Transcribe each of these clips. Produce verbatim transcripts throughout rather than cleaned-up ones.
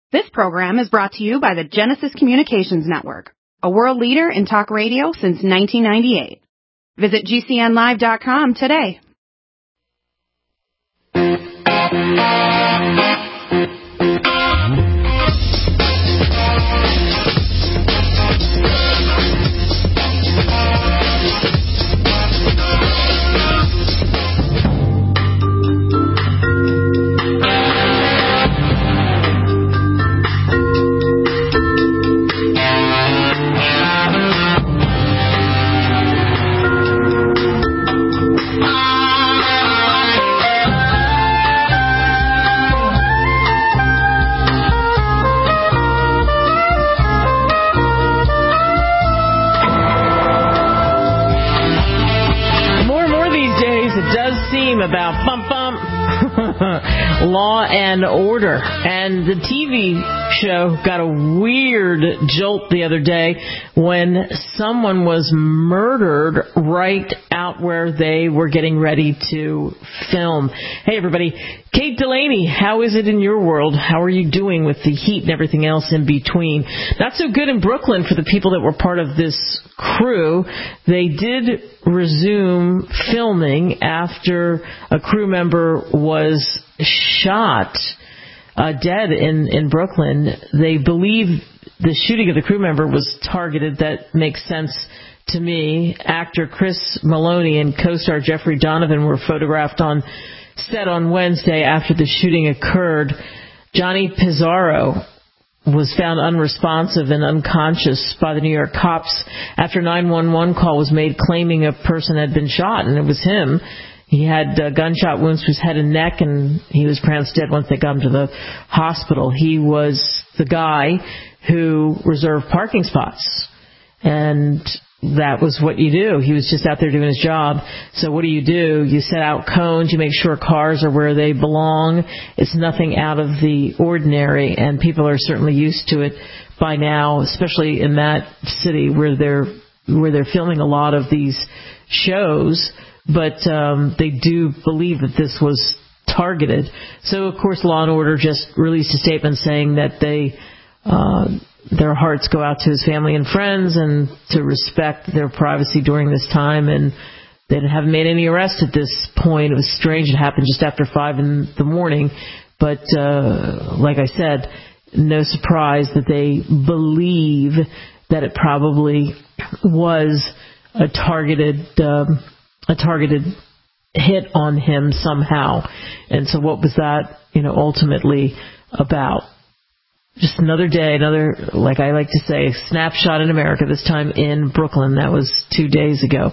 This program is brought to you by the Genesis Communications Network, a world leader in talk radio since nineteen ninety-eight. Visit G C N live dot com today. About bump bump Law and Order, and the T V show got a weird jolt the other day when someone was murdered right out where they were getting ready to film. Hey everybody, Kate Delaney, how is it in your world? How are you doing with the heat and everything else in between? Not so good in Brooklyn for the people that were part of this crew. They did resume filming after a crew member was shot uh, dead in, in Brooklyn. They believe the shooting of the crew member was targeted. That makes sense to me. Actor Chris Maloney and co-star Jeffrey Donovan were photographed on set on Wednesday after the shooting occurred. Johnny Pizarro was found unresponsive and unconscious by the New York cops after a nine one one call was made claiming a person had been shot, and it was him. He had uh, gunshot wounds to his head and neck, and he was pronounced dead once they got him to the hospital. He was the guy who reserved parking spots, and that was what you do. He was just out there doing his job. So what do you do? You set out cones. You make sure cars are where they belong. It's nothing out of the ordinary, and people are certainly used to it by now, especially in that city where they're where they're filming a lot of these shows. But um, they do believe that this was targeted. So, of course, Law and Order just released a statement saying that they uh, their hearts go out to his family and friends and to respect their privacy during this time. And they haven't made any arrests at this point. It was strange. It happened just after five in the morning. But uh, like I said, no surprise that they believe that it probably was a targeted um, a targeted hit on him somehow. And so what was that, you know, ultimately about? Just another day, another, like I like to say, snapshot in America, this time in Brooklyn. That was two days ago.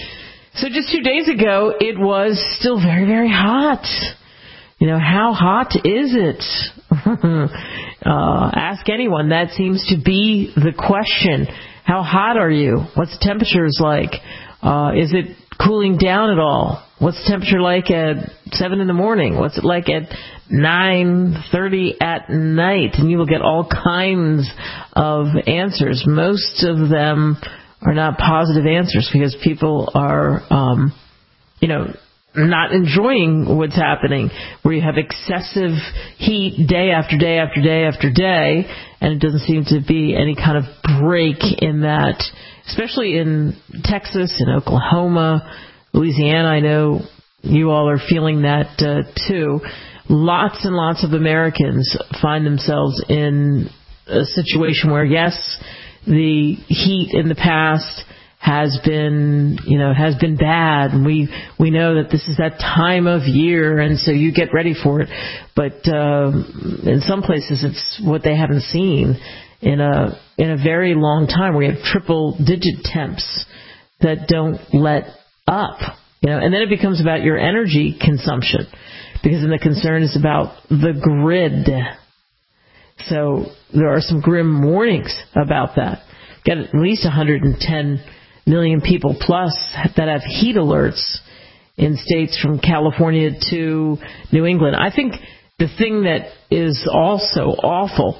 So just two days ago, it was still very, very hot. You know, how hot is it? uh, ask anyone. That seems to be the question. How hot are you? What's the temperatures like? Uh, is it cooling down at all? What's the temperature like at seven in the morning? What's it like at nine thirty at night? And you will get all kinds of answers. Most of them are not positive answers because people are, um, you know, not enjoying what's happening, where you have excessive heat day after day after day after day, and it doesn't seem to be any kind of break in that, especially in Texas and Oklahoma, Louisiana. I know you all are feeling that uh, too. Lots and lots of Americans find themselves in a situation where, yes, the heat in the past has been, you know, has been bad, and we we know that this is that time of year, and so you get ready for it. But uh, in some places, it's what they haven't seen in a in a very long time. We have triple digit temps that don't let up, you know, and then it becomes about your energy consumption, because then the concern is about the grid. So there are some grim warnings about that. Got at least one hundred ten million people plus that have heat alerts in states from California to New England. I think the thing that is also awful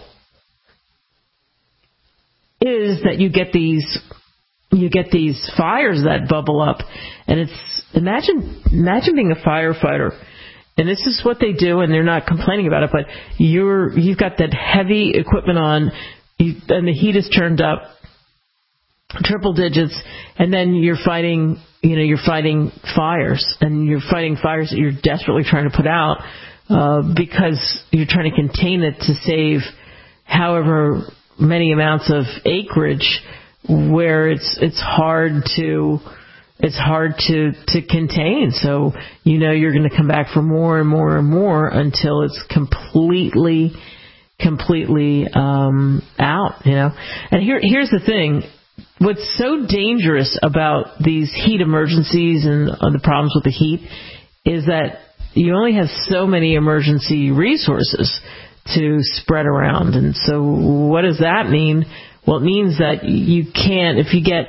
is that you get these you get these fires that bubble up, and it's imagine imagine being a firefighter and this is what they do, and they're not complaining about it, but you're, you've got that heavy equipment on, you, and the heat is turned up triple digits, and then you're fighting, you know, you're fighting fires, and you're fighting fires that you're desperately trying to put out, uh, because you're trying to contain it to save however many amounts of acreage where it's, it's hard to, it's hard to, to contain. So, you know, you're going to come back for more and more and more until it's completely, completely, um, out, you know. And here, here's the thing. What's so dangerous about these heat emergencies and uh, the problems with the heat is that you only have so many emergency resources to spread around. And so what does that mean? Well, it means that you can't, if you get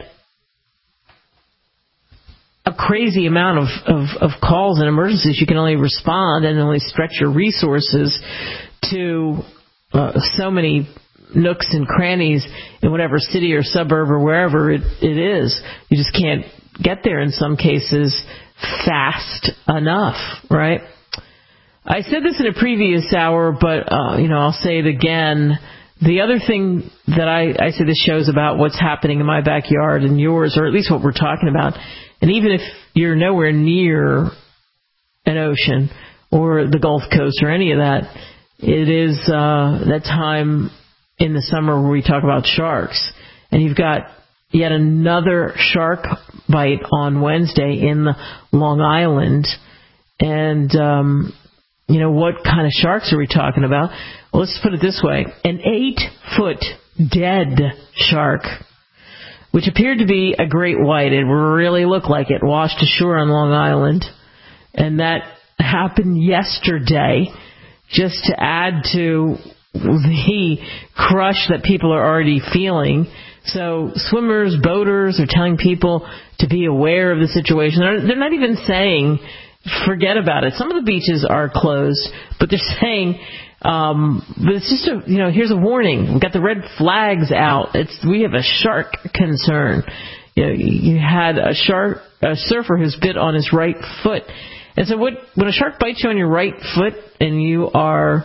a crazy amount of, of, of calls and emergencies, you can only respond and only stretch your resources to uh, so many nooks and crannies in whatever city or suburb or wherever it, it is. You just can't get there in some cases fast enough, right? I said this in a previous hour, but, uh, you know, I'll say it again. The other thing that I, I say this show's about what's happening in my backyard and yours, or at least what we're talking about. And even if you're nowhere near an ocean or the Gulf Coast or any of that, it is uh, that time in the summer where we talk about sharks. And you've got yet another shark bite on Wednesday in the Long Island. And, um, you know, what kind of sharks are we talking about? Well, let's put it this way. An eight-foot dead shark, which appeared to be a great white. It really looked like it, washed ashore on Long Island. And that happened yesterday, just to add to the crush that people are already feeling. So swimmers, boaters are telling people to be aware of the situation. They're, they're not even saying, forget about it. Some of the beaches are closed, but they're saying, um, but it's just a, you know, here's a warning. We've got the red flags out. It's, we have a shark concern. You know, you had a shark, a surfer who's bit on his right foot. And so what, when a shark bites you on your right foot and you are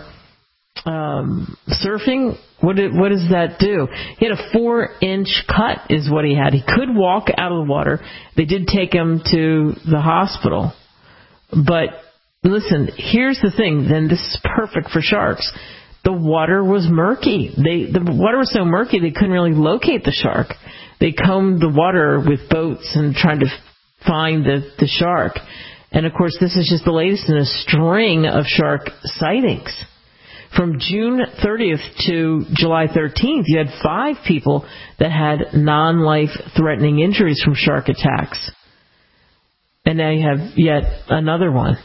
um, surfing, what did, what does that do? He had a four-inch cut is what he had. He could walk out of the water. They did take him to the hospital. But listen, here's the thing, then this is perfect for sharks. The water was murky. They, the water was so murky they couldn't really locate the shark. They combed the water with boats and tried to find the, the shark. And, of course, this is just the latest in a string of shark sightings. From June thirtieth to July thirteenth, you had five people that had non-life-threatening injuries from shark attacks. And now you have yet another one.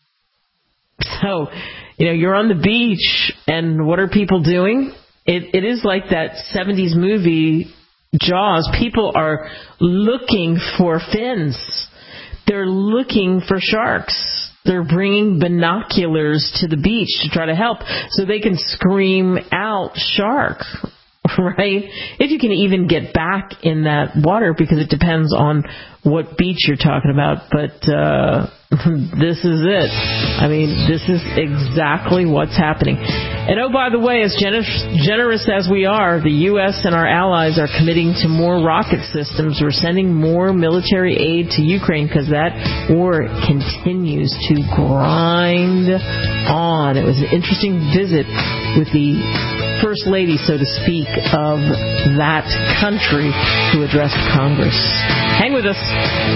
So, you know, you're on the beach, and what are people doing? It, it is like that seventies movie, Jaws. People are looking for fins. They're looking for sharks. They're bringing binoculars to the beach to try to help so they can scream out shark, right? If you can even get back in that water, because it depends on what beach you're talking about. But uh, this is it. I mean, this is exactly what's happening. And oh, by the way, as generous, generous as we are, the U S and our allies are committing to more rocket systems. We're sending more military aid to Ukraine because that war continues to grind on. It was an interesting visit with the First Lady, so to speak, of that country who addressed Congress. Hang with us.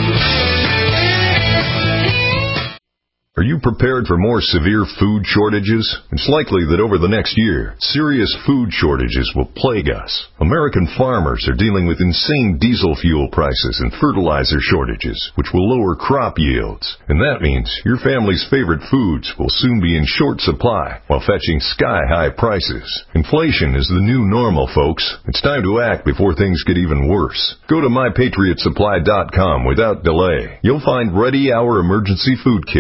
Are you prepared for more severe food shortages? It's likely that over the next year, serious food shortages will plague us. American farmers are dealing with insane diesel fuel prices and fertilizer shortages, which will lower crop yields. And that means your family's favorite foods will soon be in short supply while fetching sky-high prices. Inflation is the new normal, folks. It's time to act before things get even worse. Go to my patriot supply dot com without delay. You'll find Ready Hour emergency food kits from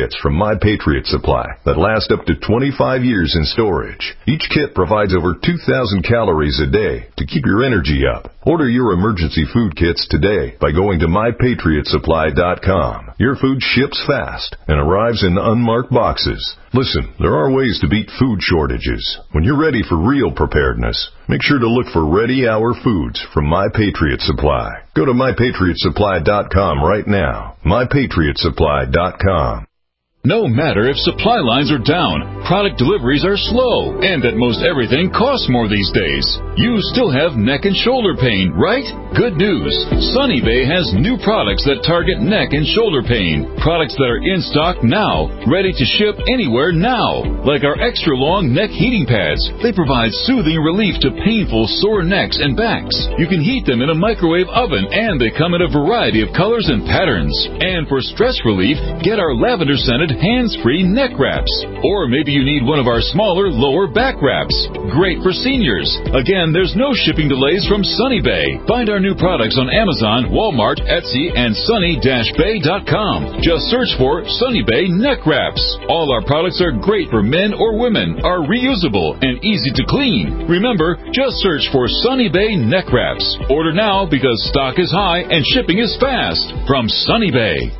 My Patriot Supply that last up to twenty-five years in storage. Each kit provides over two thousand calories a day to keep your energy up. Order your emergency food kits today by going to my patriot supply dot com. Your food ships fast and arrives in unmarked boxes. Listen, there are ways to beat food shortages. When you're ready for real preparedness, make sure to look for Ready Hour Foods from My Patriot Supply. Go to my patriot supply dot com right now. my patriot supply dot com. No matter if supply lines are down, product deliveries are slow, and that most everything costs more these days, you still have neck and shoulder pain, right? Good news. Sunny Bay has new products that target neck and shoulder pain. Products that are in stock now, ready to ship anywhere now. Like our extra long neck heating pads. They provide soothing relief to painful sore necks and backs. You can heat them in a microwave oven, and they come in a variety of colors and patterns. And for stress relief, get our lavender scented hands-free neck wraps. Or maybe you need one of our smaller lower back wraps. Great for seniors. Again, there's no shipping delays from Sunny Bay. Find our new products on Amazon, Walmart, Etsy, and sunny dash bay dot com. Just search for Sunny Bay neck wraps. All our products are great for men or women, are reusable, and easy to clean. Remember, just search for Sunny Bay neck wraps. Order now because stock is high and shipping is fast. From Sunny Bay.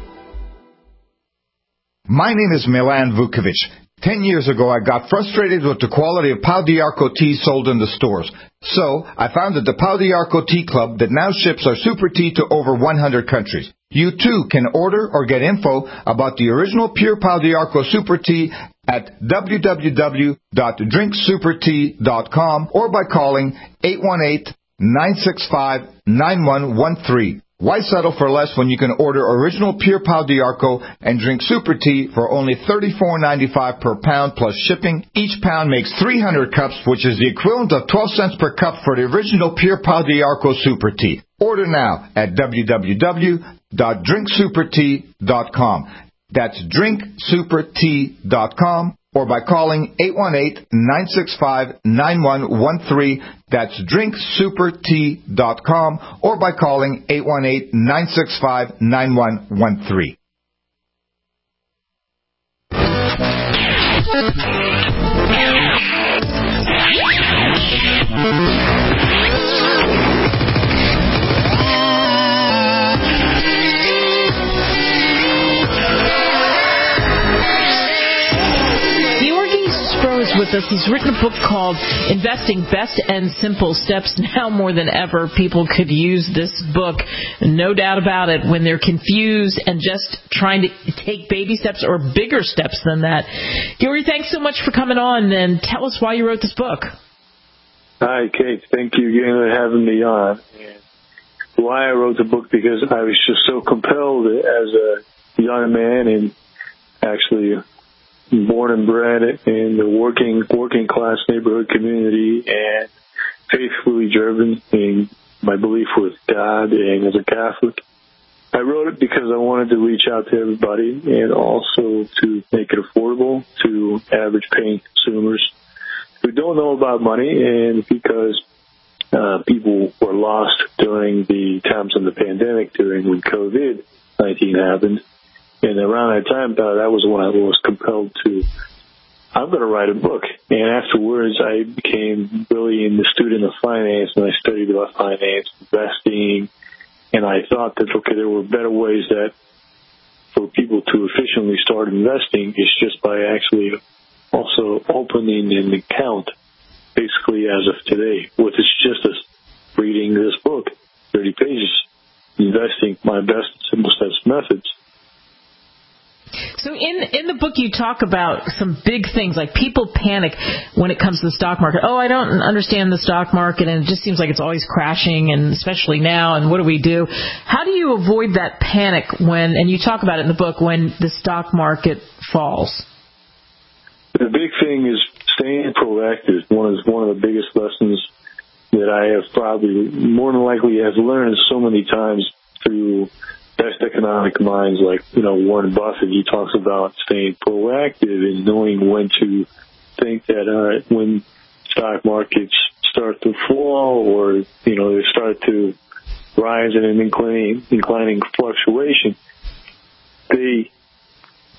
My name is Milan Vukovic. Ten years ago, I got frustrated with the quality of Pau d'Arco tea sold in the stores. So, I founded the Pau d'Arco Tea Club that now ships our super tea to over one hundred countries. You too can order or get info about the original pure Pau d'Arco super tea at w w w dot drink super tea dot com or by calling eight one eight, nine six five, nine one one three. Why settle for less when you can order original pure Pau d'Arco and drink super tea for only thirty-four ninety-five per pound plus shipping? Each pound makes three hundred cups, which is the equivalent of twelve cents per cup for the original pure Pau d'Arco super tea. Order now at w w w dot drink super tea dot com. That's drink super tea dot com or by calling eight one eight, nine six five, nine one one three. That's drink super tea dot com or by calling eight one eight, nine six five, nine one one three. With us. He's written a book called Investing Best and Simple Steps. Now more than ever, people could use this book, no doubt about it, when they're confused and just trying to take baby steps or bigger steps than that. Gary, thanks so much for coming on, and tell us why you wrote this book. Hi, Kate. Thank you again for having me on. And why I wrote the book, because I was just so compelled as a young man and actually born and bred in the working working class neighborhood community and faithfully driven in my belief with God and as a Catholic. I wrote it because I wanted to reach out to everybody and also to make it affordable to average paying consumers who don't know about money, and because uh, people were lost during the times of the pandemic, during when COVID nineteen happened. And around that time, uh, that was when I was compelled to, I'm going to write a book. And afterwards, I became really in the student of finance, and I studied about finance, investing, and I thought that, okay, there were better ways that for people to efficiently start investing is just by actually also opening an account, basically as of today, which is just as reading this book, thirty pages, investing my best simple steps methods. So in in the book you talk about some big things, like people panic when it comes to the stock market. Oh, I don't understand the stock market, and it just seems like it's always crashing, and especially now, and what do we do? How do you avoid that panic when, and you talk about it in the book, when the stock market falls? The big thing is staying proactive. One is one of the biggest lessons that I have probably more than likely have learned so many times through best economic minds like, you know, Warren Buffett. He talks about staying proactive and knowing when to think that uh, when stock markets start to fall or, you know, they start to rise in an inclining, inclining fluctuation, they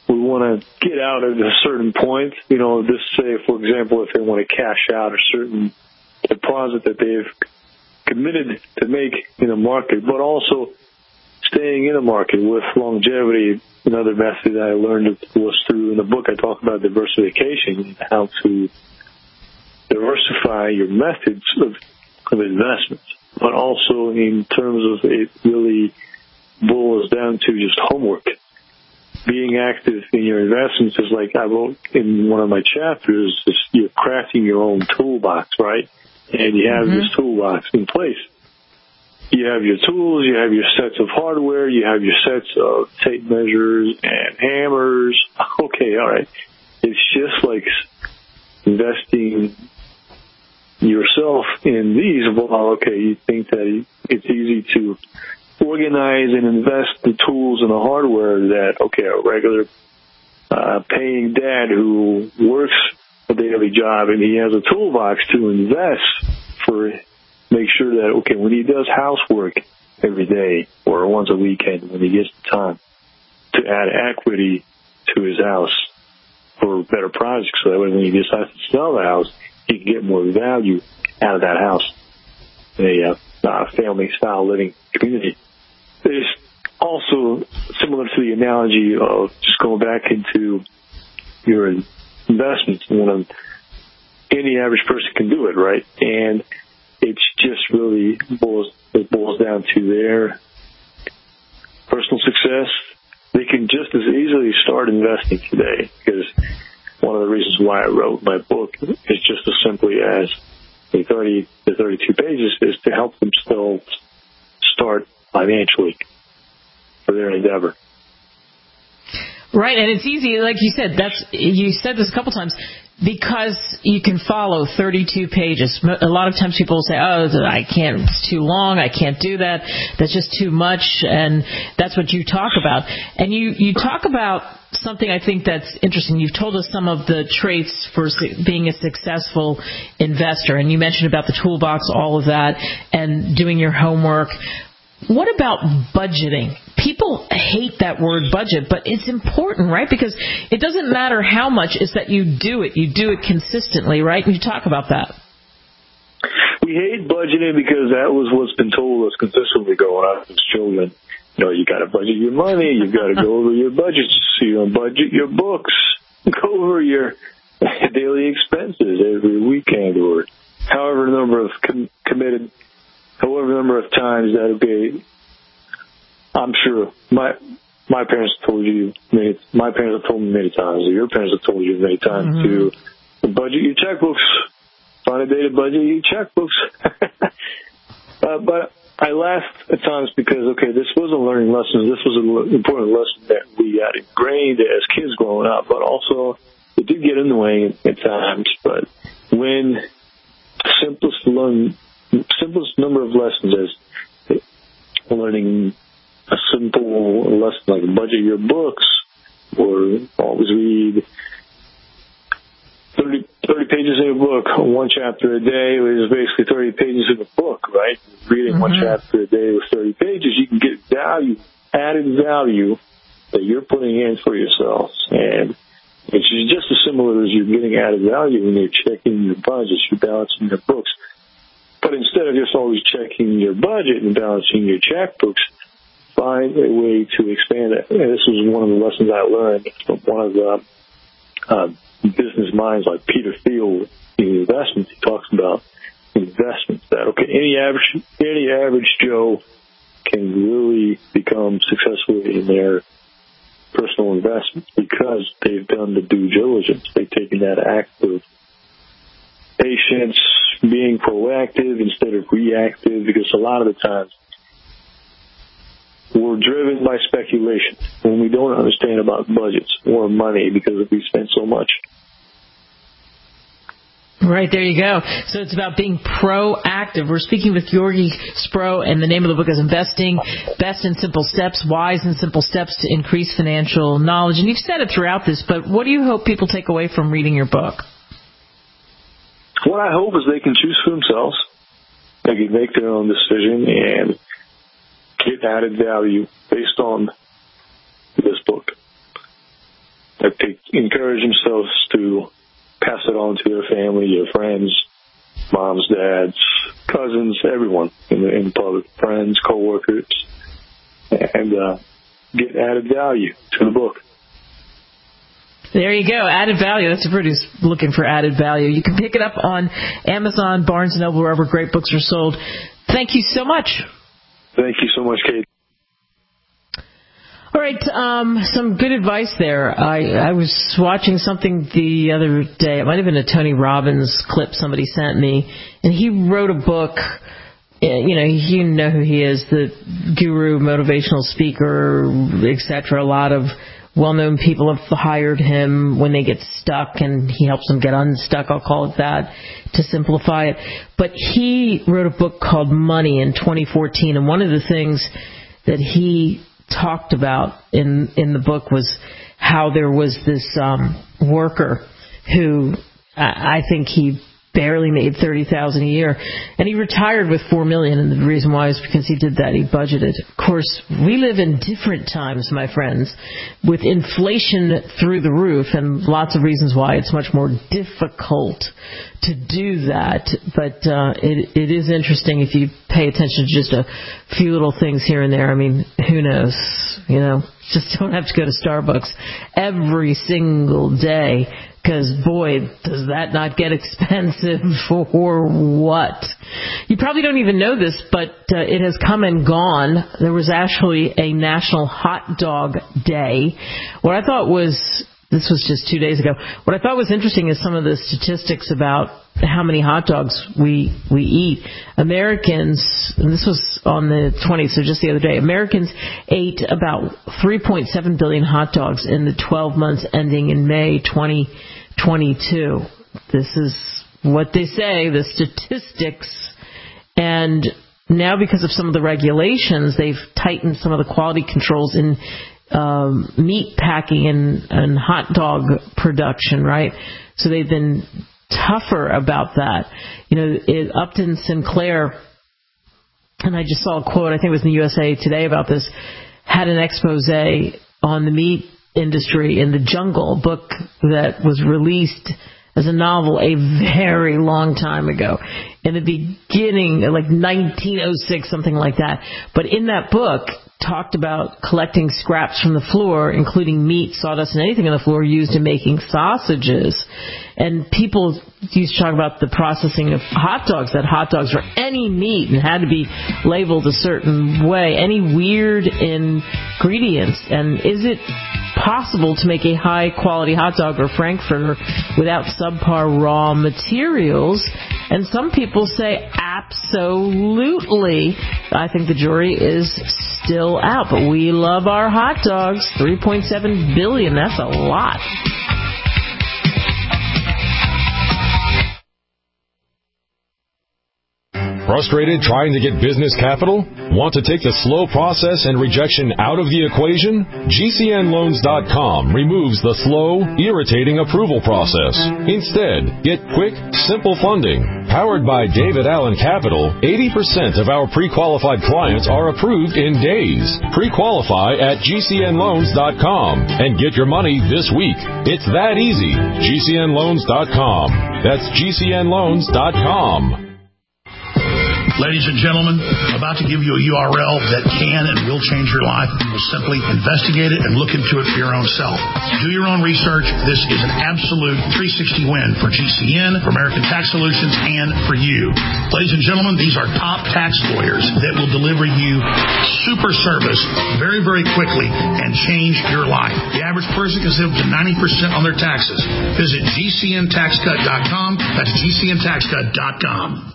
we want to get out at a certain point. You know, this say, for example, if they want to cash out a certain deposit that they've committed to make in a market, but also staying in a market with longevity. Another method I learned was through, in the book I talk about diversification, how to diversify your methods of, of investments, but also in terms of it really boils down to just homework. Being active in your investments is like I wrote in one of my chapters, is you're crafting your own toolbox, right? And you have mm-hmm. this toolbox in place. You have your tools, you have your sets of hardware, you have your sets of tape measures and hammers. Okay, all right. It's just like investing yourself in these. Well, okay, you think that it's easy to organize and invest the tools and the hardware that, okay, a regular uh, paying dad who works a daily job and he has a toolbox to invest for, make sure that, okay, when he does housework every day or once a weekend, when he gets the time to add equity to his house for better projects, so that when he decides to sell the house, he can get more value out of that house in a uh, family-style living community. There's also, similar to the analogy of just going back into your investments, you know, any average person can do it, right? And it's just really boils, it boils down to their personal success. They can just as easily start investing today, because one of the reasons why I wrote my book is just as simply as the thirty to thirty-two pages is to help them still start financially for their endeavor. Right, and it's easy, like you said, that's you said this a couple times, because you can follow thirty-two pages. A lot of times people will say, oh, I can't, it's too long, I can't do that, that's just too much, and that's what you talk about. And you, you talk about something I think that's interesting. You've told us some of the traits for being a successful investor, and you mentioned about the toolbox, all of that, and doing your homework. What about budgeting? People hate that word budget, but it's important, right? Because it doesn't matter how much, it's that you do it. You do it consistently, right? And you talk about that. We hate budgeting because that was what's been told us consistently growing up as children. You know, you got to budget your money. You got to go over your budgets. So you don't budget your books. Go over your daily expenses every weekend, or however number of com- committed, however number of times that, okay, I'm sure my my parents told you, many, my parents have told me many times, or your parents have told you many times mm-hmm. to budget your checkbooks. Find a day to budget your checkbooks. uh, but I laughed at times because, okay, this was a learning lesson. This was an important lesson that we had ingrained as kids growing up, but also it did get in the way at times. But when the simplest, learn, simplest number of lessons is learning a simple lesson like budget your books, or always read thirty, thirty pages in a book, one chapter a day is basically thirty pages in a book, right? Reading mm-hmm. one chapter a day with thirty pages, you can get value, added value that you're putting in for yourself. And it's just as similar as you're getting added value when you're checking your budgets, you're balancing your books. But instead of just always checking your budget and balancing your checkbooks, find a way to expand it. And this was one of the lessons I learned from one of the uh, business minds like Peter Thiel in investments. He talks about investments that, okay, any average, any average Joe can really become successful in their personal investments because they've done the due diligence. They've taken that act of patience, being proactive instead of reactive, because a lot of the times we're driven by speculation when we don't understand about budgets or money because we spend so much. Right, there you go. So it's about being proactive. We're speaking with Georgy Spro, and the name of the book is Investing Best in Simple Steps, Wise and Simple Steps to Increase Financial Knowledge. And you've said it throughout this, but what do you hope people take away from reading your book? What I hope is they can choose for themselves. They can make their own decision and get added value based on this book. that they encourage themselves to pass it on to their family, their friends, moms, dads, cousins, everyone in the, in the public, friends, coworkers, and uh, get added value to the book. There you go, added value. That's a produce looking for added value. You can pick it up on Amazon, Barnes and Noble, wherever great books are sold. Thank you so much. Thank you so much, Kate. All right, um, some good advice there. I, I was watching something the other day. It might have been a Tony Robbins clip somebody sent me, and he wrote a book. You know, you know who he is, the guru, motivational speaker, et cetera. A lot of well-known people have hired him when they get stuck, and he helps them get unstuck, I'll call it that, to simplify it. But he wrote a book called Money in twenty fourteen, and one of the things that he talked about in in the book was how there was this um, worker who I, I think he barely made thirty thousand dollars a year, and he retired with four million dollars, and the reason why is because he did that. He budgeted. Of course, we live in different times, my friends, with inflation through the roof, and lots of reasons why it's much more difficult to do that. But uh, it, it is interesting if you pay attention to just a few little things here and there. I mean, who knows? You know, just don't have to go to Starbucks every single day, because, boy, does that not get expensive for what? You probably don't even know this, but uh, it has come and gone. There was actually a National Hot Dog Day. What I thought was, this was just two days ago, what I thought was interesting is some of the statistics about how many hot dogs we we eat. Americans, and this was on the twentieth, so just the other day, Americans ate about three point seven billion hot dogs in the twelve months ending in May twenty twenty-two. This is what they say, the statistics. And now because of some of the regulations, they've tightened some of the quality controls in um, meat packing and, and hot dog production, right? So they've been tougher about that. You know, it, Upton Sinclair, and I just saw a quote, I think it was in the U S A Today about this, had an expose on the meat industry in The Jungle, a book that was released as a novel a very long time ago, in the beginning, like nineteen oh six, something like that. But in that book, talked about collecting scraps from the floor, including meat, sawdust, and anything on the floor used in making sausages. And people used to talk about the processing of hot dogs, that hot dogs were any meat and had to be labeled a certain way, any weird ingredients. And is it possible to make a high-quality hot dog or frankfurter without subpar raw materials? And some people say absolutely. I think the jury is still out, but we love our hot dogs. three point seven billion, that's a lot. Frustrated trying to get business capital? Want to take the slow process and rejection out of the equation? G C N loans dot com removes the slow, irritating approval process. Instead, get quick, simple funding. Powered by David Allen Capital, eighty percent of our pre-qualified clients are approved in days. Pre-qualify at G C N loans dot com and get your money this week. It's that easy. G C N loans dot com. That's G C N loans dot com. Ladies and gentlemen, about to give you a U R L that can and will change your life. You'll simply investigate it and look into it for your own self. Do your own research. This is an absolute three sixty win for G C N, for American Tax Solutions, and for you. Ladies and gentlemen, these are top tax lawyers that will deliver you super service very, very quickly and change your life. The average person can save up to ninety percent on their taxes. Visit G C N tax cut dot com. That's G C N tax cut dot com.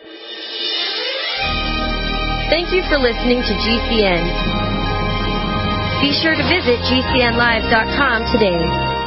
Thank you for listening to G C N. Be sure to visit G C N live dot com today.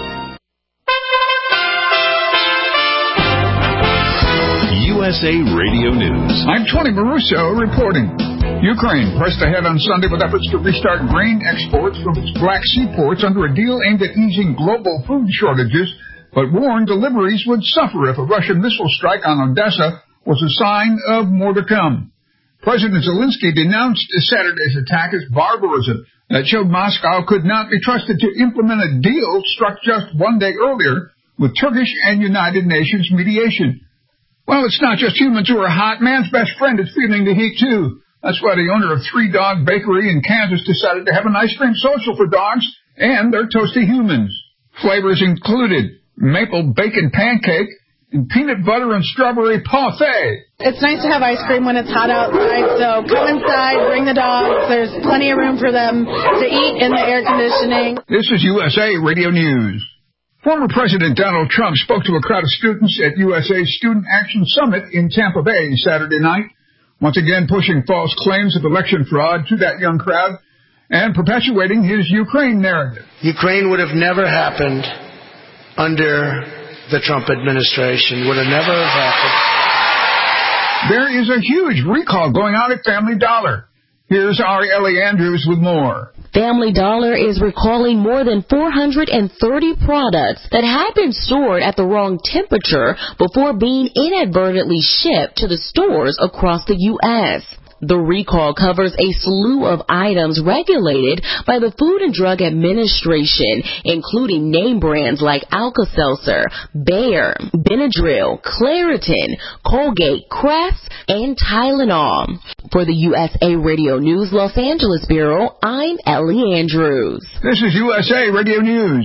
U S A Radio News. I'm Tony Maruso reporting. Ukraine pressed ahead on Sunday with efforts to restart grain exports from its Black Sea ports under a deal aimed at easing global food shortages, but warned deliveries would suffer if a Russian missile strike on Odessa was a sign of more to come. President Zelensky denounced Saturday's attack as barbarism, that showed Moscow could not be trusted to implement a deal struck just one day earlier with Turkish and United Nations mediation. Well, it's not just humans who are hot. Man's best friend is feeling the heat, too. That's why the owner of Three Dog Bakery in Kansas decided to have an ice cream social for dogs and their toasty humans. Flavors included maple bacon pancake and peanut butter and strawberry parfait. It's nice to have ice cream when it's hot outside, so come inside, bring the dogs. There's plenty of room for them to eat in the air conditioning. This is U S A Radio News. Former President Donald Trump spoke to a crowd of students at U S A's Student Action Summit in Tampa Bay Saturday night, once again pushing false claims of election fraud to that young crowd and perpetuating his Ukraine narrative. Ukraine would have never happened under the Trump administration. Would have never happened. There is a huge recall going on at Family Dollar. Here's Ari Ellie Andrews with more. Family Dollar is recalling more than four hundred thirty products that had been stored at the wrong temperature before being inadvertently shipped to the stores across the U S The recall covers a slew of items regulated by the Food and Drug Administration, including name brands like Alka-Seltzer, Bayer, Benadryl, Claritin, Colgate, Crest, and Tylenol. For the U S A Radio News Los Angeles Bureau, I'm Ellie Andrews. This is U S A Radio News.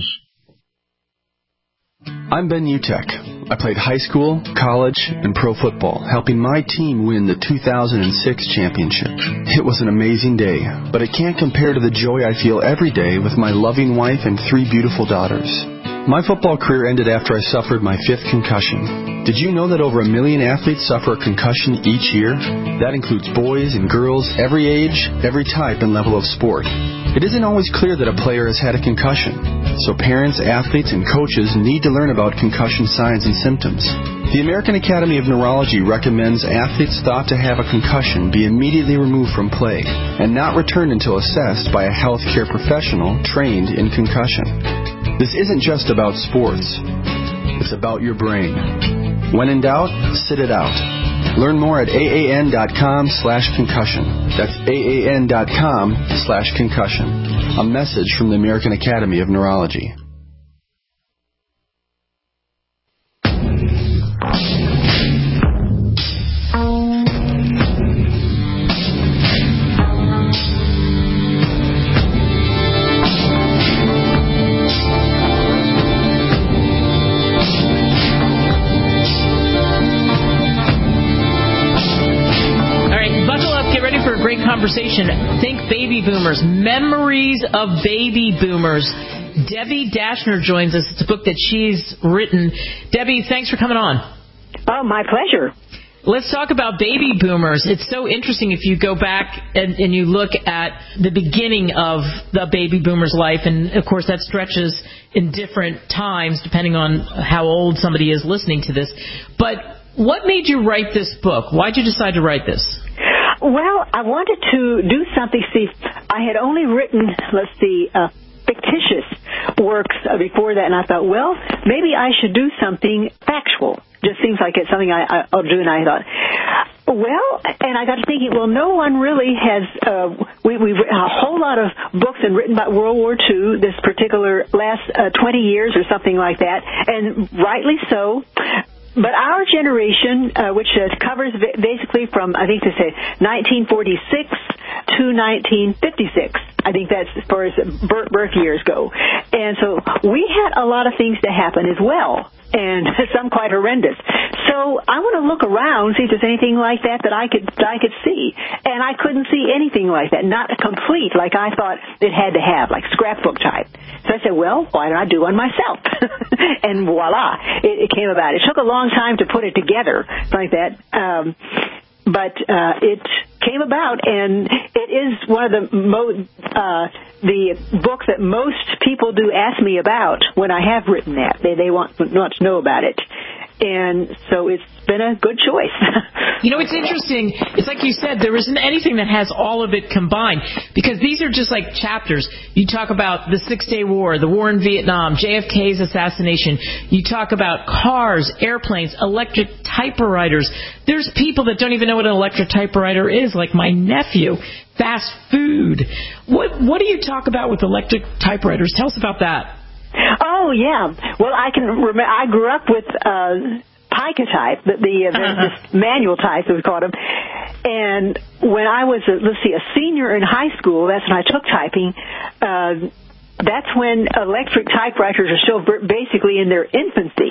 I'm Ben Utek. I played high school, college, and pro football, helping my team win the two thousand six championship. It was an amazing day, but it can't compare to the joy I feel every day with my loving wife and three beautiful daughters. My football career ended after I suffered my fifth concussion. Did you know that over a million athletes suffer a concussion each year? That includes boys and girls, every age, every type and level of sport. It isn't always clear that a player has had a concussion, so parents, athletes, and coaches need to learn about concussion signs and symptoms. The American Academy of Neurology recommends athletes thought to have a concussion be immediately removed from play and not returned until assessed by a healthcare professional trained in concussion. This isn't just about sports. It's about your brain. When in doubt, sit it out. Learn more at aan.com slash concussion. That's aan.com slash concussion. A message from the American Academy of Neurology. Conversation. Think baby boomers. Memories of baby boomers. Debbie Dashner joins us. It's a book that she's written. Debbie, thanks for coming on. Oh, my pleasure. Let's talk about baby boomers. It's so interesting if you go back and, and you look at the beginning of the baby boomer's life, and of course that stretches in different times depending on how old somebody is listening to this. But what made you write this book? Why did you decide to write this? Well, I wanted to do something. See, I had only written, let's see, uh, fictitious works before that, and I thought, well, maybe I should do something factual. Just seems like it's something I, I'll do, and I thought, well, and I got to thinking, well, no one really has, uh, we, we've written a whole lot of books and written about World War Two, this particular last uh, twenty years or something like that, and rightly so. But our generation, uh, which uh, covers basically from, I think to say, nineteen forty-six to nineteen fifty-six. I think that's as far as birth years go. And so we had a lot of things to happen as well, and some quite horrendous. So I want to look around, see if there's anything like that that I could that I could see. And I couldn't see anything like that, not complete like I thought it had to have, like scrapbook type. So I said, well, why don't I do one myself? And voila, it, it came about. It took a long time to put it together like that. Um, But uh, it came about, and it is one of the mo- uh, the books that most people do ask me about when I have written that. They they want, want to know about it. And so it's been a good choice. You know, it's interesting. It's like you said, there isn't anything that has all of it combined, because these are just like chapters. You talk about the Six-Day War, the war in Vietnam, J F K's assassination. You talk about cars, airplanes, electric typewriters. There's people that don't even know what an electric typewriter is, like my nephew. Fast food. What What do you talk about with electric typewriters? Tell us about that. Oh, yeah. Well, I can remember, I grew up with uh, Pica type, the, the, uh, the, the manual type, as we called them. And when I was, a, let's see, a senior in high school, that's when I took typing, uh, that's when electric typewriters are still basically in their infancy.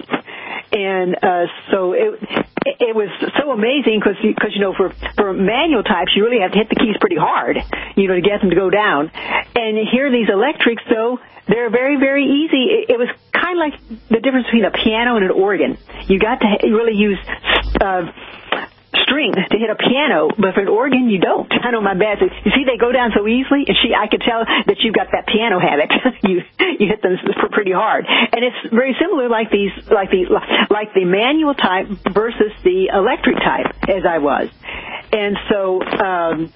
And uh, so it it was so amazing because, you know, for, for manual types, you really have to hit the keys pretty hard, you know, to get them to go down. And here these electrics, though, they're very, very easy. It, it was kind of like the difference between a piano and an organ. You got to really use uh, string to hit a piano, but for an organ, you don't. I know my bad. You see, they go down so easily, and she, I could tell that you've got that piano habit. you you hit them pretty hard, and it's very similar, like these, like the like the manual type versus the electric type, as I was, and so. Um,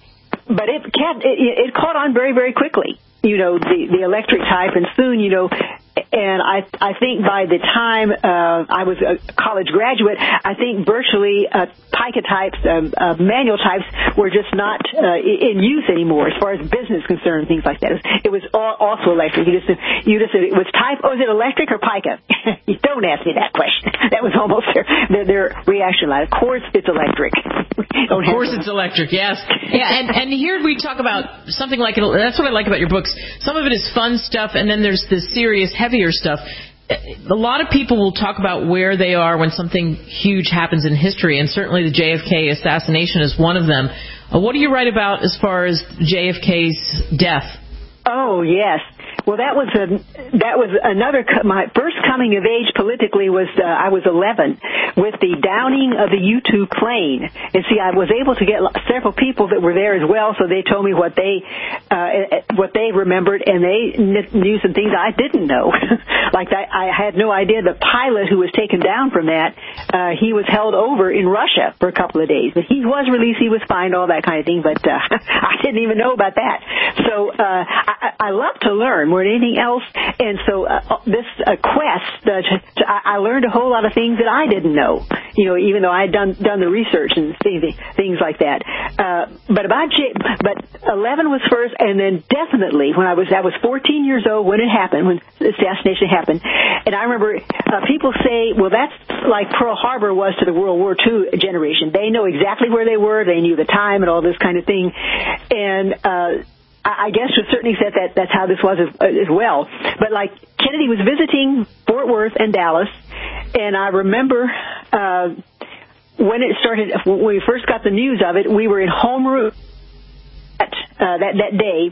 but it, kept, it it caught on very, very quickly. You know, the the electric type, and soon, you know. And I I think by the time uh, I was a college graduate, I think virtually uh, Pica types, um, uh, manual types, were just not uh, in use anymore as far as business concerned, things like that. It was all, also electric. You just you just it was type. Oh, is it electric or Pica? You don't ask me that question. That was almost their their, their reaction line. Of course, it's electric. Of course, it's electric. Yes. Yeah. And and here we talk about something like it. That's what I like about your books. Some of it is fun stuff, and then there's the serious, heavier stuff. A lot of people will talk about where they are when something huge happens in history, and certainly the J F K assassination is one of them. Uh, what do you write about as far as J F K's death? Oh, yes. Well, that was a that was another. My first coming of age politically was uh, I was eleven with the downing of the U two plane, and see, I was able to get several people that were there as well. So they told me what they uh, what they remembered, and they knew some things I didn't know. Like that, I had no idea the pilot who was taken down from that uh, he was held over in Russia for a couple of days, but he was released, he was fined, all that kind of thing. But uh, I didn't even know about that. So uh, I, I love to learn more than anything else, and so uh, this uh, quest, uh, to, to, I learned a whole lot of things that I didn't know. You know, even though I had done done the research and things things like that. Uh, but about J, but eleven was first, and then definitely when I was I was fourteen years old when it happened, when the assassination happened, and I remember uh, people say, well, that's like Pearl Harbor was to the World War Two generation. They know exactly where they were, they knew the time and all this kind of thing, and. Uh, I guess to a certain extent that that's how this was as, as well. But like Kennedy was visiting Fort Worth and Dallas, and I remember uh, when it started, when we first got the news of it, we were in home room that uh, that, that day,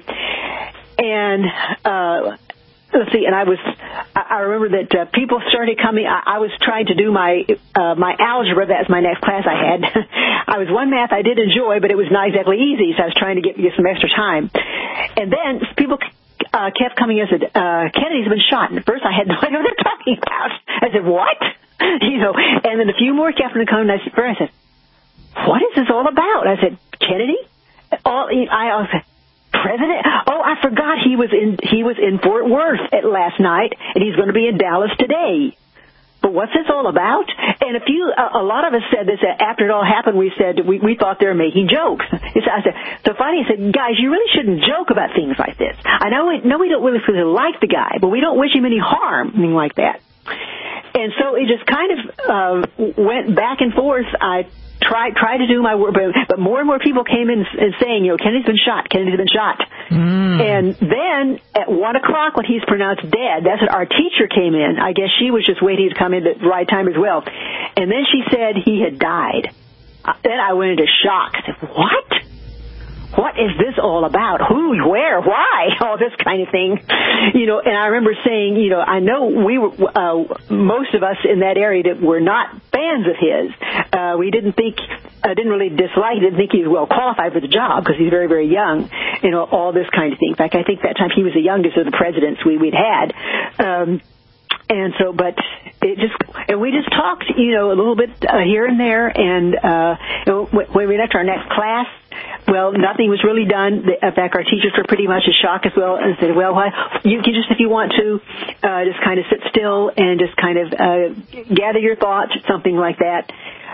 and uh, let's see, and I was, I remember that uh, people started coming. I, I was trying to do my uh, my algebra. That's my next class I had. I was one math I did enjoy, but it was not exactly easy, so I was trying to get, get some extra time. And then people uh, kept coming and said, uh, Kennedy's been shot. And at first I had no idea what they're talking about. I said, what? You know, and then a few more kept coming, and I said, I said, what is this all about? I said, Kennedy? All, I said, President? Oh, I forgot he was in he was in Fort Worth at last night, and he's going to be in Dallas today. But what's this all about? And a few, a, a lot of us said this after it all happened. We said we, we thought they were making jokes. I said, so finally I said, guys, you really shouldn't joke about things like this. I know we, know we don't really really like the guy, but we don't wish him any harm, anything like that. And so it just kind of uh, went back and forth. I tried tried to do my work, but, but more and more people came in and saying, you know, Kennedy's been shot, Kennedy's been shot. Mm. And then at one o'clock when he's pronounced dead, that's when our teacher came in. I guess she was just waiting to come in at the right time as well. And then she said he had died. Then I went into shock. I said, what? What is this all about? Who, where, why? All this kind of thing. You know, and I remember saying, you know, I know we were, uh, most of us in that area that were not fans of his. Uh, we didn't think, uh, didn't really dislike, didn't think he was well qualified for the job because he's very, very young. You know, all this kind of thing. In fact, I think that time he was the youngest of the presidents we, we'd had. Um, And so, but it just, and we just talked, you know, a little bit uh, here and there. And uh, when we went to our next class, well, nothing was really done. In fact, our teachers were pretty much as shocked as well and said, well, why, you can just, if you want to, uh, just kind of sit still and just kind of uh, gather your thoughts, something like that.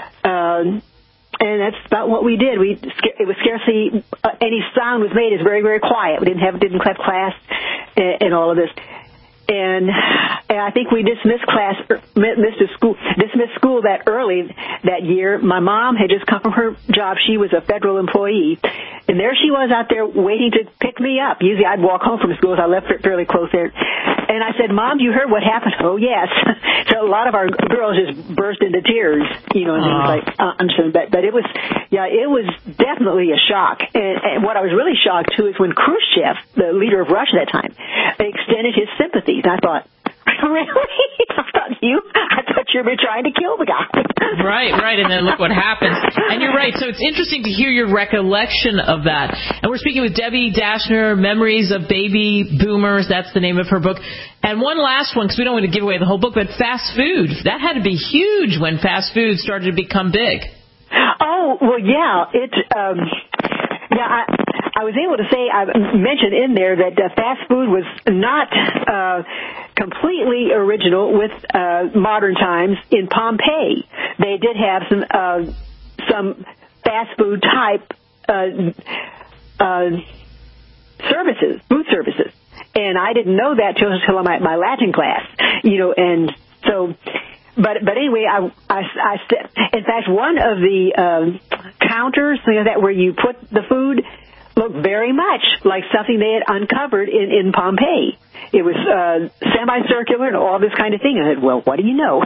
Um, and that's about what we did. We It was scarcely uh, any sound was made. It was very, very quiet. We didn't have, didn't have class and, and all of this. And, and I think we dismissed class, dismissed school, dismissed school that early that year. My mom had just come from her job. She was a federal employee. And there she was out there waiting to pick me up. Usually I'd walk home from school, so I left fairly close there. And I said, Mom, you heard what happened? Oh, yes. So a lot of our girls just burst into tears, you know, and things like, uh, I'm sure. But, but it was, yeah, it was definitely a shock. And, and what I was really shocked, too, is when Khrushchev, the leader of Russia at that time, extended his sympathy. And I thought, really? I thought you, I thought you were trying to kill the guy. Right, right. And then look what happens. And you're right. So it's interesting to hear your recollection of that. And we're speaking with Debbie Dashner, Memories of Baby Boomers. That's the name of her book. And one last one, because we don't want to give away the whole book, but fast food. That had to be huge when fast food started to become big. Oh, well, yeah. It, um, yeah, I, I was able to say, I mentioned in there that uh, fast food was not uh, completely original with uh, modern times. In Pompeii, they did have some uh, some fast food type uh, uh, services, food services, and I didn't know that till till my, my Latin class, you know, and so. But but anyway, I, I, I in fact, one of the um, counters, you know, that where you put the food, looked very much like something they had uncovered in, in Pompeii. It was uh, semicircular and all this kind of thing. I said, well, what do you know?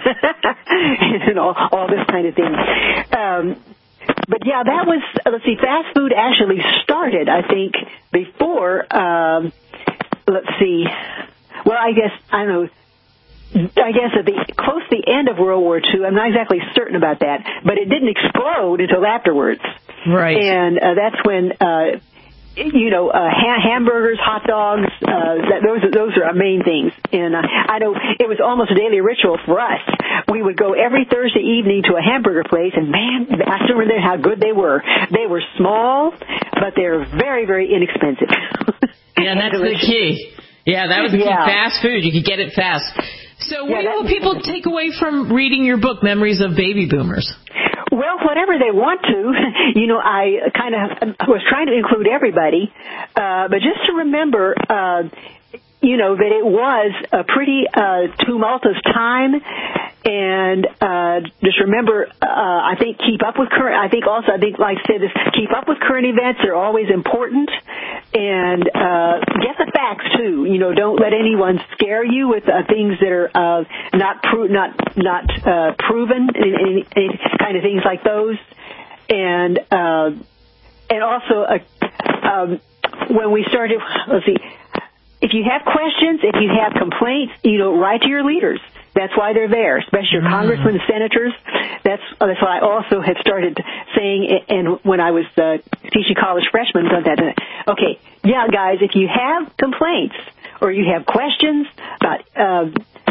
and all, all this kind of thing. Um, but yeah, that was, let's see, fast food actually started, I think, before, um, let's see, well, I guess, I don't know, I guess at the close to the end of World War Two, I'm not exactly certain about that, but it didn't explode until afterwards. Right. And uh, that's when, uh, you know, uh, ha- hamburgers, hot dogs, uh, that, those, those are our main things. And uh, I know it was almost a daily ritual for us. We would go every Thursday evening to a hamburger place, and man, I still remember how good they were. They were small, but they were very, very inexpensive. Yeah, that's the key. Yeah, that was the key. Yeah. Fast food. You could get it fast. So what yeah, do people take away from reading your book, Memories of Baby Boomers? Well, whatever they want to. You know, I kind of was trying to include everybody, uh, but just to remember, uh, you know, that it was a pretty uh, tumultuous time, and uh, just remember, uh, I think keep up with current. I think also, I think, like I said, this keep up with current events are always important, and uh, get the facts too. You know, don't let anyone scare you with uh, things that are uh, not pro- not not uh, proven, any, any kind of things like those, and uh, and also uh, um, when we started, let's see. If you have questions, if you have complaints, you know, write to your leaders. That's why they're there, especially your mm-hmm. congressmen, senators. That's that's what I also had started saying, and when I was uh, teaching college freshmen, done that. Okay, yeah, guys, if you have complaints or you have questions about uh,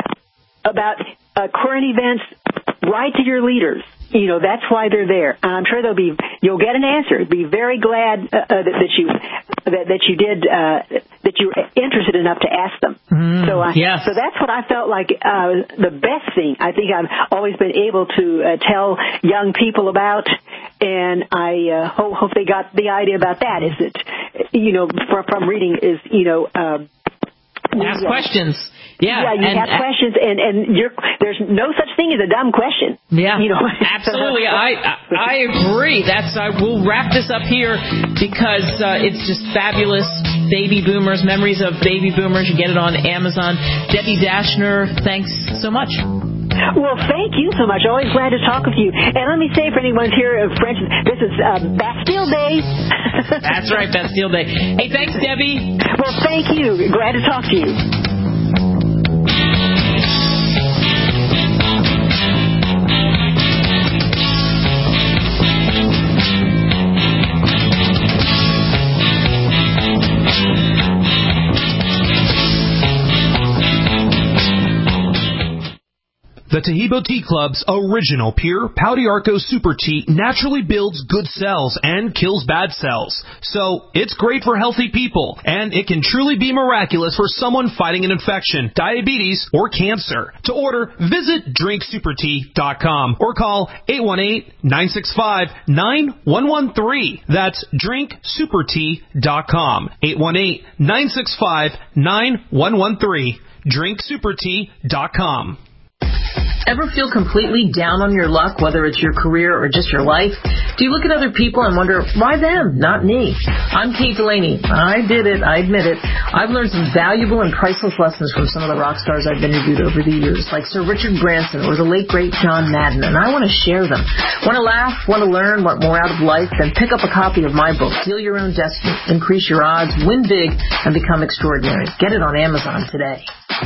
about uh, current events, write to your leaders. You know, that's why they're there. And I'm sure they'll be, you'll get an answer. Be very glad uh, that, that you, that, that you did, uh, that you were interested enough to ask them. Mm, so, I, yes. so that's what I felt like, uh, the best thing I think I've always been able to uh, tell young people about. And I, uh, hope, hope they got the idea about that is that, you know, from, from reading is, you know, um, ask uh, questions. Yeah, yeah, you and, have and, questions, and, and you're, there's no such thing as a dumb question. Yeah, you know? absolutely. I I agree. That's I will wrap this up here because uh, it's just fabulous. Baby Boomers, Memories of Baby Boomers. You get it on Amazon. Debbie Dashner, thanks so much. Well, thank you so much. Always glad to talk with you. And let me say for anyone here in French, this is uh, Bastille Day. That's right, Bastille Day. Hey, thanks, Debbie. Well, thank you. Glad to talk to you. Tahibo Tea Club's original pure Pau d'Arco Super Tea naturally builds good cells and kills bad cells. So it's great for healthy people, and it can truly be miraculous for someone fighting an infection, diabetes, or cancer. To order, visit drink super tea dot com or call eight one eight, nine six five, nine one one three. That's drink super tea dot com. eight one eight, nine six five, nine one one three. drink super tea dot com. Ever feel completely down on your luck, whether it's your career or just your life? Do you look at other people and wonder, why them, not me? I'm Kate Delaney. I did it. I admit it. I've learned some valuable and priceless lessons from some of the rock stars I've interviewed over the years, like Sir Richard Branson or the late, great John Madden, and I want to share them. Want to laugh? Want to learn? Want more out of life? Then pick up a copy of my book, Deal Your Own Destiny, Increase Your Odds, Win Big, and Become Extraordinary. Get it on Amazon today.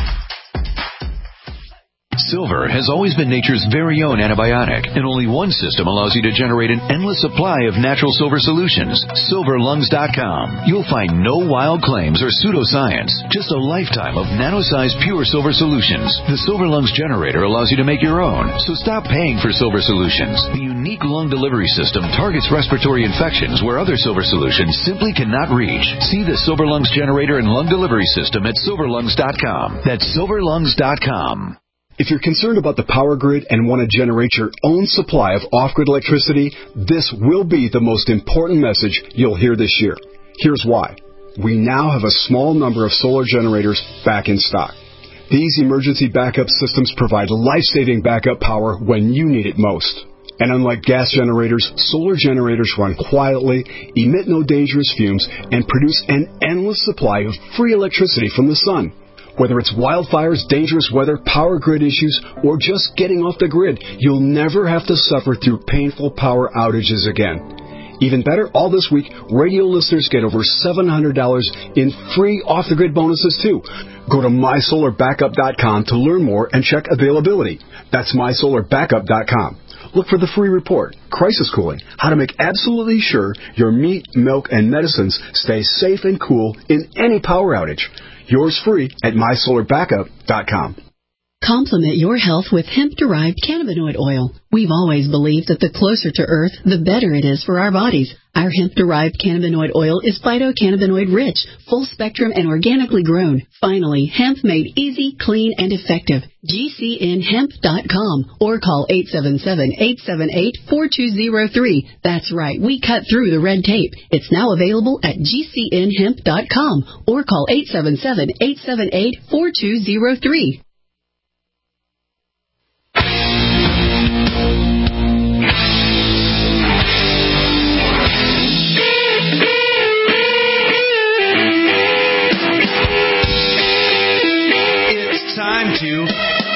Silver has always been nature's very own antibiotic, and only one system allows you to generate an endless supply of natural silver solutions. silver lungs dot com. You'll find no wild claims or pseudoscience, just a lifetime of nano-sized pure silver solutions. The Silver Lungs generator allows you to make your own, so stop paying for silver solutions. The unique lung delivery system targets respiratory infections where other silver solutions simply cannot reach. See the Silver Lungs generator and lung delivery system at silver lungs dot com. That's silver lungs dot com. If you're concerned about the power grid and want to generate your own supply of off-grid electricity, this will be the most important message you'll hear this year. Here's why. We now have a small number of solar generators back in stock. These emergency backup systems provide life-saving backup power when you need it most. And unlike gas generators, solar generators run quietly, emit no dangerous fumes, and produce an endless supply of free electricity from the sun. Whether it's wildfires, dangerous weather, power grid issues, or just getting off the grid, you'll never have to suffer through painful power outages again. Even better, all this week, radio listeners get over seven hundred dollars in free off-the-grid bonuses, too. Go to my solar backup dot com to learn more and check availability. That's my solar backup dot com. Look for the free report, Crisis Cooling, how to make absolutely sure your meat, milk, and medicines stay safe and cool in any power outage. Yours free at my solar backup dot com. Complement your health with hemp-derived cannabinoid oil. We've always believed that the closer to Earth, the better it is for our bodies. Our hemp-derived cannabinoid oil is phytocannabinoid-rich, full-spectrum, and organically grown. Finally, hemp made easy, clean, and effective. G C N hemp dot com or call eight seven seven, eight seven eight, four two zero three. That's right, we cut through the red tape. It's now available at G C N hemp dot com or call eight seven seven, eight seven eight, four two zero three. Time to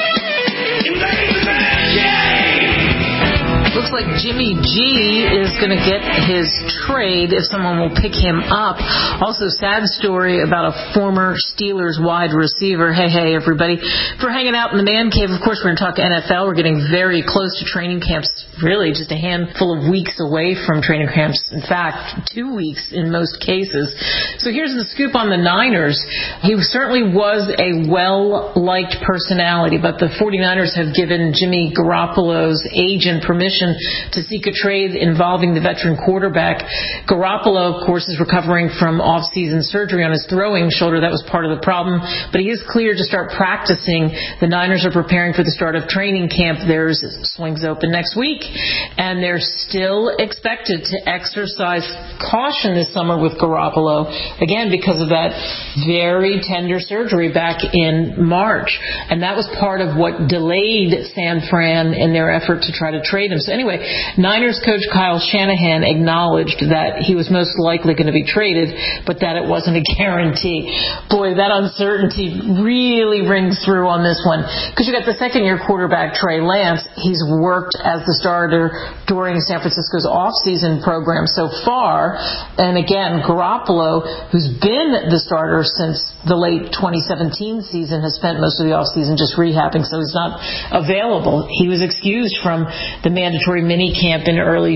Looks like Jimmy G is going to get his trade if someone will pick him up. Also, sad story about a former Steelers wide receiver. Hey, hey, everybody. For hanging out in the man cave, of course, we're going to talk N F L. We're getting very close to training camps, really just a handful of weeks away from training camps. In fact, two weeks in most cases. So here's the scoop on the Niners. He certainly was a well-liked personality, but the 49ers have given Jimmy Garoppolo's agent permission to seek a trade involving the veteran quarterback. Garoppolo, of course, is recovering from off-season surgery on his throwing shoulder. That was part of the problem, but he is clear to start practicing. The Niners are preparing for the start of training camp. There's swings open next week, and they're still expected to exercise caution this summer with Garoppolo, again, because of that very tender surgery back in March. And that was part of what delayed San Fran in their effort to try to trade him. So anyway, Niners coach Kyle Shanahan acknowledged that he was most likely going to be traded, but that it wasn't a guarantee. Boy, that uncertainty really rings through on this one. Because you got the second-year quarterback, Trey Lance. He's worked as the starter during San Francisco's off-season program so far. And again, Garoppolo, who's been the starter since the late twenty seventeen season, has spent most of the off-season just rehabbing, so he's not available. He was excused from the mandatory mini camp in early June.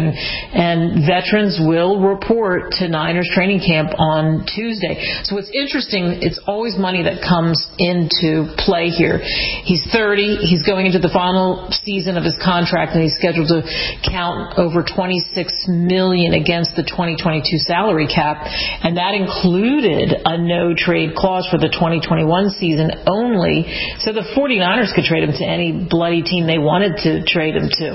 and and veterans will report to Niners training camp on Tuesday. So what's interesting, it's always money that comes into play here. He's thirty. He's going into the final season of his contract, and he's scheduled to count over twenty-six million dollars against the twenty twenty-two salary cap, and that included a no-trade clause for the twenty twenty-one season only, so the 49ers could trade him to any bloody team they wanted to trade him to.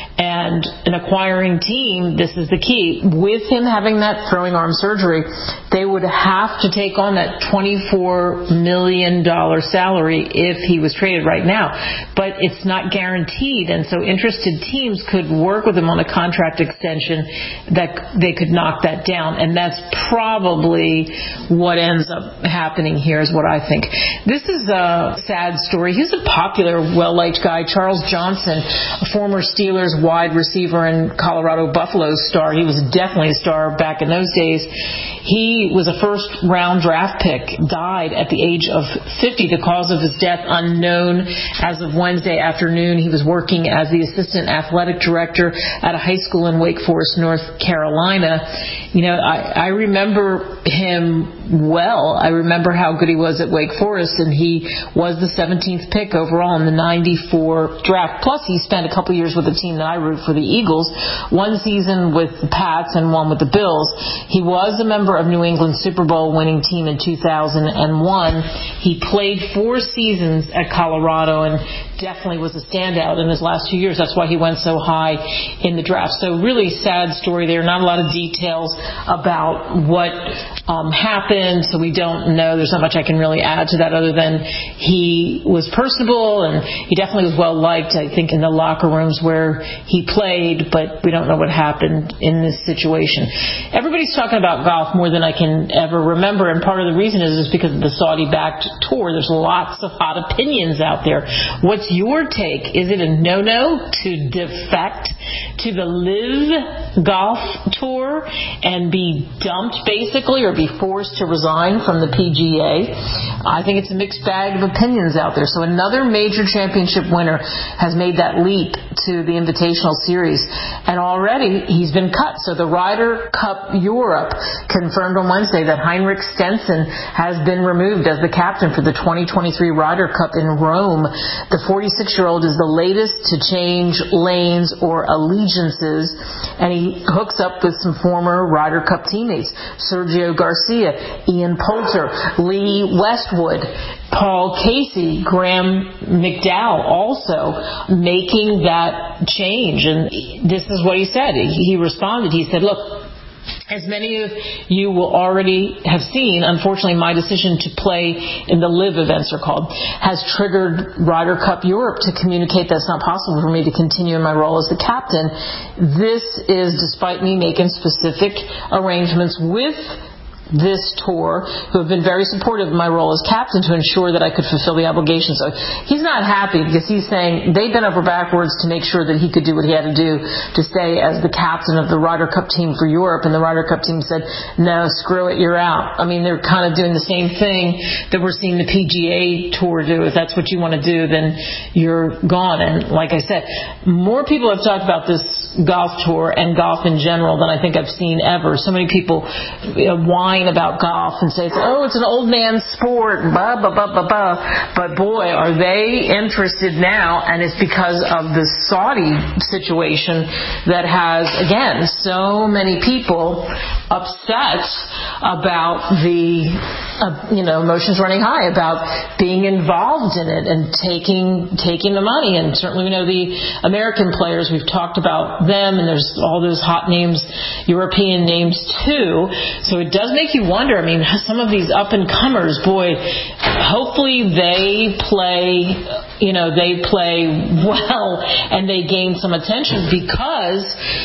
And an acquiring team, this is the key, with him having that throwing arm surgery, they would have to take on that twenty-four million dollars salary if he was traded right now. But it's not guaranteed, and so interested teams could work with him on a contract extension that they could knock that down, and that's probably what ends up happening here, is what I think. This is a sad story. He's a popular, well-liked guy, Charles Johnson, a former Steelers wide receiver and Colorado Buffaloes star. He was definitely a star back in those days. He was a first-round draft pick, died at the age of fifty. The cause of his death unknown as of Wednesday afternoon. He was working as the assistant athletic director at a high school in Wake Forest, North Carolina. You know, I, I remember him well. I remember how good he was at Wake Forest, and he was the seventeenth pick overall in the ninety-four draft. Plus, he spent a couple years with the team that I root for, the Eagles, one season with the Pats and one with the Bills. He was a member of New England's Super Bowl winning team in two thousand one. He played four seasons at Colorado and definitely was a standout in his last few years. That's why he went so high in the draft. So really sad story there. Not a lot of details about what um, happened, so we don't know. There's not much I can really add to that other than he was personable and he definitely was well liked, I think, in the locker rooms where he played, but we don't know what happened in this situation. Everybody's talking about golf more than I can ever remember, and part of the reason is, is because of the Saudi-backed tour. There's lots of hot opinions out there. What's your take? Is it a no-no to defect to the LIV Golf Tour and be dumped, basically, or be forced to resign from the P G A? I think it's a mixed bag of opinions out there. So another major championship winner has made that leap to the Invitational Series, and already he's been cut. So the Ryder Cup Europe confirmed on Wednesday that Heinrich Stenson has been removed as the captain for the twenty twenty-three Ryder Cup in Rome. The forty-six-year-old is the latest to change lanes or allegiances, and he hooks up with some former Ryder Cup teammates, Sergio Garcia, Ian Poulter, Lee Westwood, Paul Casey, Graham McDowell also making that change. And this is what he said. He responded. He said, look, as many of you will already have seen, unfortunately, my decision to play in the LIV events are called, has triggered Ryder Cup Europe to communicate that it's not possible for me to continue in my role as the captain. This is despite me making specific arrangements with this tour, who have been very supportive of my role as captain to ensure that I could fulfill the obligations. So he's not happy because he's saying they bent over backwards to make sure that he could do what he had to do to stay as the captain of the Ryder Cup team for Europe, and the Ryder Cup team said, no, screw it, you're out. I mean, they're kind of doing the same thing that we're seeing the P G A Tour do. If that's what you want to do, then you're gone. And like I said, more people have talked about this golf tour and golf in general than I think I've seen ever. So many people you know, whine about golf and say, oh, it's an old man's sport, blah, blah, blah, blah, blah. But boy, are they interested now, and it's because of the Saudi situation that has, again, so many people upset about the, uh, you know, emotions running high about being involved in it and taking taking the money. And certainly we know the American players, we've talked about them, and there's all those hot names, European names too. So it does make you wonder. I mean, some of these up-and-comers, boy, hopefully they play, you know, they play well and they gain some attention, because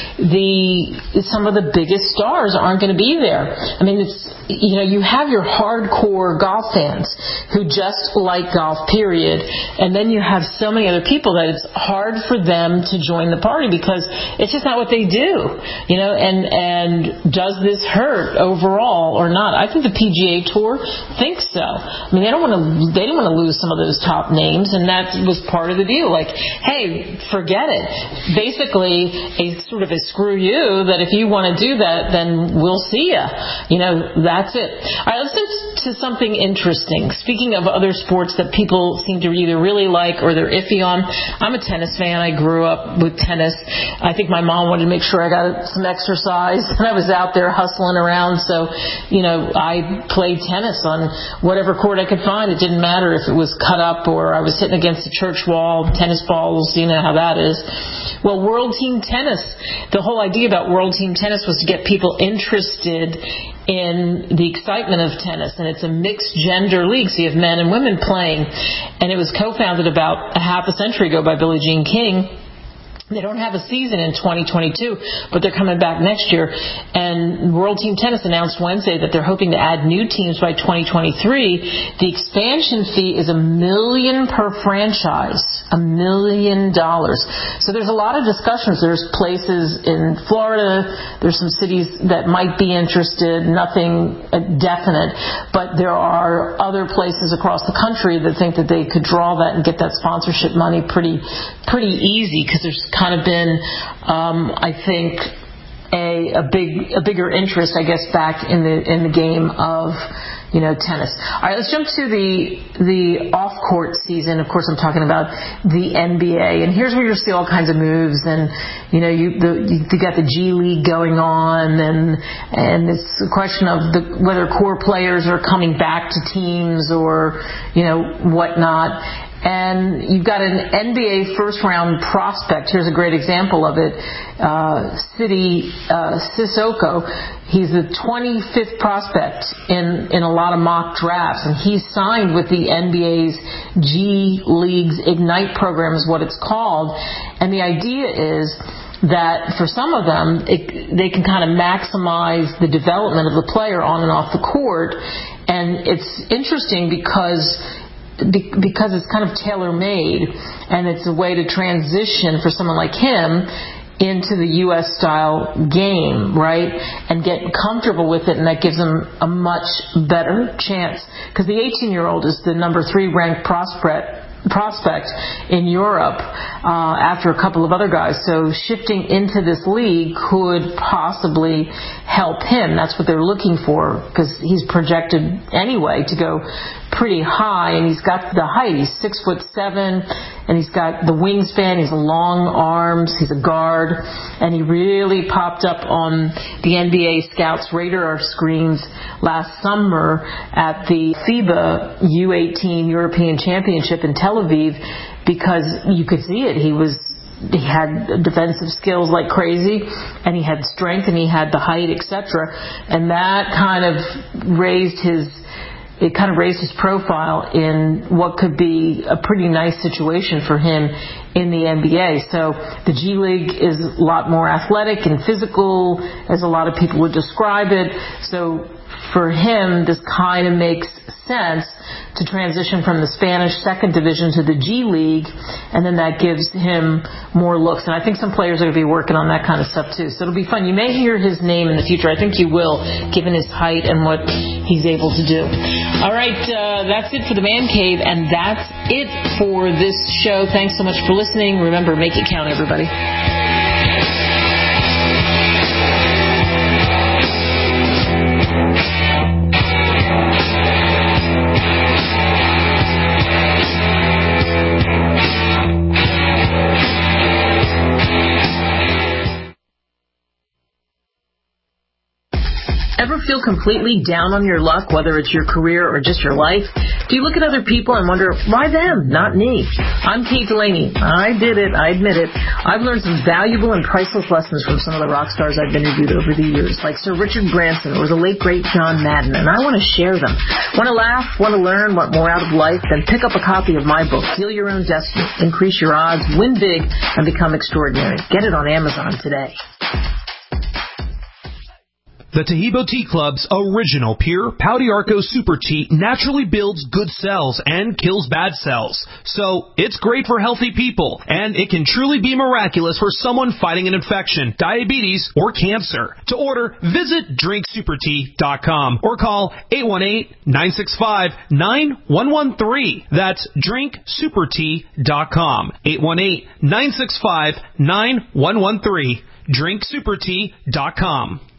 the some of the biggest stars aren't going to be there. I mean, it's, you know, you have your hardcore golf fans who just like golf, period, and then you have so many other people that it's hard for them to join the party because it's just not what they do, you know, and, and does this hurt overall or not? I think the P G A Tour thinks so. I mean, they don't want to, they don't want to lose some of those top names, and that that was part of the deal. Like, hey, forget it. Basically, a sort of a screw you that if you want to do that, then we'll see ya. You know, that's it. All right, let's go to something interesting. Speaking of other sports that people seem to either really like or they're iffy on, I'm a tennis fan. I grew up with tennis. I think my mom wanted to make sure I got some exercise, and I was out there hustling around. So, you know, I played tennis on whatever court I could find. It didn't matter if it was cut up or I was hitting against the church wall, tennis balls, you know how that is. Well, World Team Tennis, the whole idea about World Team Tennis was to get people interested in the excitement of tennis, and it's a mixed gender league, so you have men and women playing, and it was co-founded about a half a century ago by Billie Jean King. They don't have a season in twenty twenty-two, but they're coming back next year. And World Team Tennis announced Wednesday that they're hoping to add new teams by twenty twenty-three. The expansion fee is a million per franchise, a million dollars. So there's a lot of discussions. There's places in Florida, there's some cities that might be interested, nothing definite, but there are other places across the country that think that they could draw that and get that sponsorship money pretty, pretty easy, because there's kind of been, um, I think, a, a big, a bigger interest, I guess, back in the in the game of, you know, tennis. All right, let's jump to the the off-court season. Of course, I'm talking about the N B A, and here's where you see all kinds of moves. And you know, you the, you got the G League going on, and and it's a question of the, whether core players are coming back to teams or you know whatnot. And you've got an N B A first-round prospect. Here's a great example of it. Uh, City uh, Sissoko. He's the twenty-fifth prospect in, in a lot of mock drafts, and he's signed with the N B A's G League's Ignite program is what it's called. And the idea is that for some of them, it, they can kind of maximize the development of the player on and off the court. And it's interesting because because it's kind of tailor-made, and it's a way to transition for someone like him into the U S style game, right, and get comfortable with it, and that gives him a much better chance. Because the eighteen-year-old is the number three ranked prospect prospect in Europe uh, after a couple of other guys. So shifting into this league could possibly help him. That's what they're looking for, because he's projected anyway to go pretty high, and he's got the height. He's six foot seven, and he's got the wingspan. He's long arms. He's a guard, and he really popped up on the N B A Scouts radar screens last summer at the FIBA U eighteen European Championship in Tel Aviv, because you could see it. He was He had defensive skills like crazy, and he had strength, and he had the height, et cetera. And that kind of raised his It kind of raised his profile in what could be a pretty nice situation for him in the N B A. So the G League is a lot more athletic and physical, as a lot of people would describe it. So for him, this kind of makes sense to transition from the Spanish second division to the G League, and then that gives him more looks. And I think some players are going to be working on that kind of stuff too. So it'll be fun. You may hear his name in the future. I think you will, given his height and what he's able to do. All right, uh, that's it for the Man Cave, and that's it for this show. Thanks so much for listening. Remember, make it count, everybody. Ever feel completely down on your luck, whether it's your career or just your life? Do you look at other people and wonder, why them, not me? I'm Kate Delaney. I did it. I admit it. I've learned some valuable and priceless lessons from some of the rock stars I've interviewed over the years, like Sir Richard Branson or the late, great John Madden, and I want to share them. Want to laugh? Want to learn? Want more out of life? Then pick up a copy of my book, Feel Your Own Destiny. Increase your odds, win big, and become extraordinary. Get it on Amazon today. The Tahibo Tea Club's original pure Pau d'Arco Super Tea naturally builds good cells and kills bad cells. So it's great for healthy people, and it can truly be miraculous for someone fighting an infection, diabetes, or cancer. To order, visit drink super tea dot com or call eight one eight, nine six five, nine one one three. That's drink super tea dot com. eight one eight, nine six five, nine one one three. drink super tea dot com.